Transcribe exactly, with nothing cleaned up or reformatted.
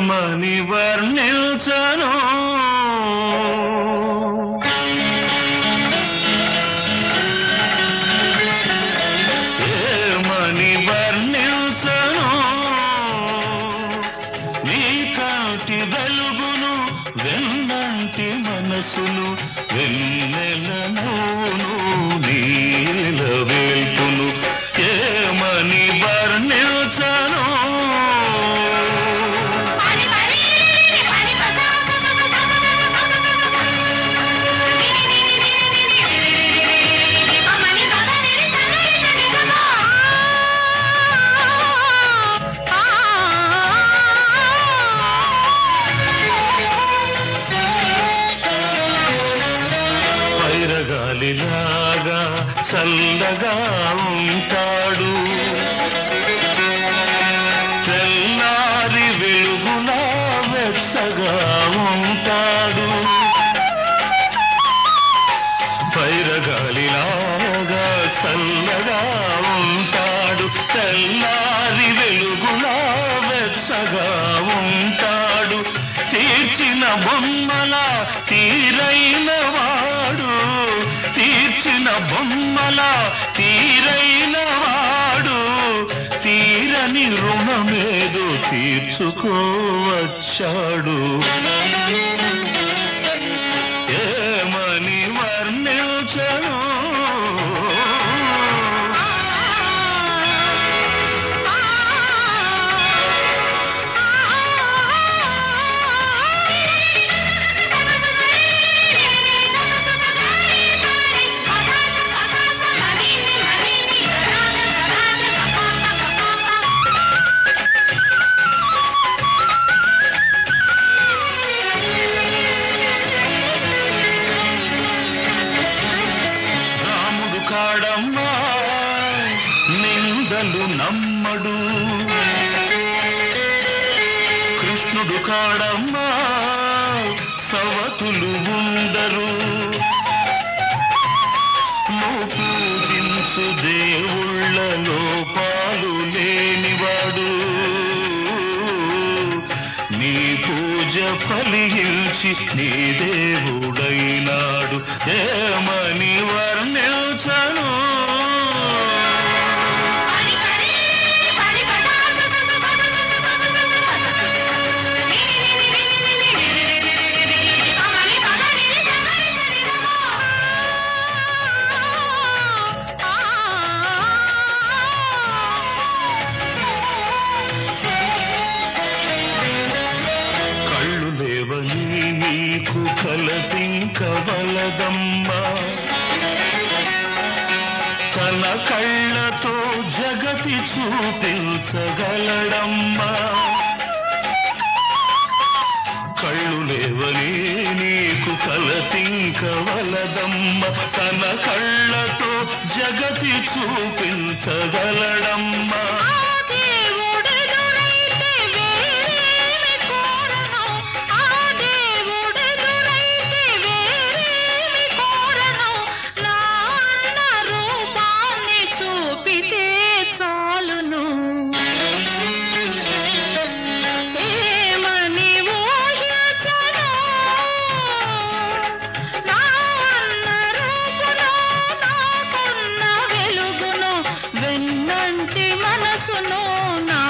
ఏమని వర్ణించను ఏమని వర్ణించను నీ కాంతి వెలుగును వెన్నంటి మనసును వెన్నెల నవ్వును నీల వేల్పును ఏమని వర్ణించను గాలిలాగా చల్లగా ఉంటాడు తెల్లారి వెలుగులా వెచ్చగా ఉంటాడు పైరగాలిలాగా చల్లగా ఉంటాడు తెల్లారి వెలుగులా వెచ్చగా ఉంటాడు తీర్చిన బొమ్మల తీరైన వాడు తీర్చిన బొమ్మల తీరైన వాడు తీరని రుణమేదో తీర్చుకోవచ్చాడు ఏమని వర్ణించను కాడమ్మా నిందలు నమ్మడు కృష్ణుడు కాడమ్మా సవతులు ఉండరు నువ్వు పూజించు దేవుళ్ళ లోపాలు లేనివాడు నీ పూజ ఫలించి నీ దేవుడైనాడు ఏమని వర్ణించను నీకు కలపింకవలదమ్మా తన కళ్ళతో జగతి చూపించగలడమ్మా కళ్ళు లేవని నీకు కలపింకవలదమ్మా తన కళ్ళతో జగతి చూపించగలడమ్మా మనసును నా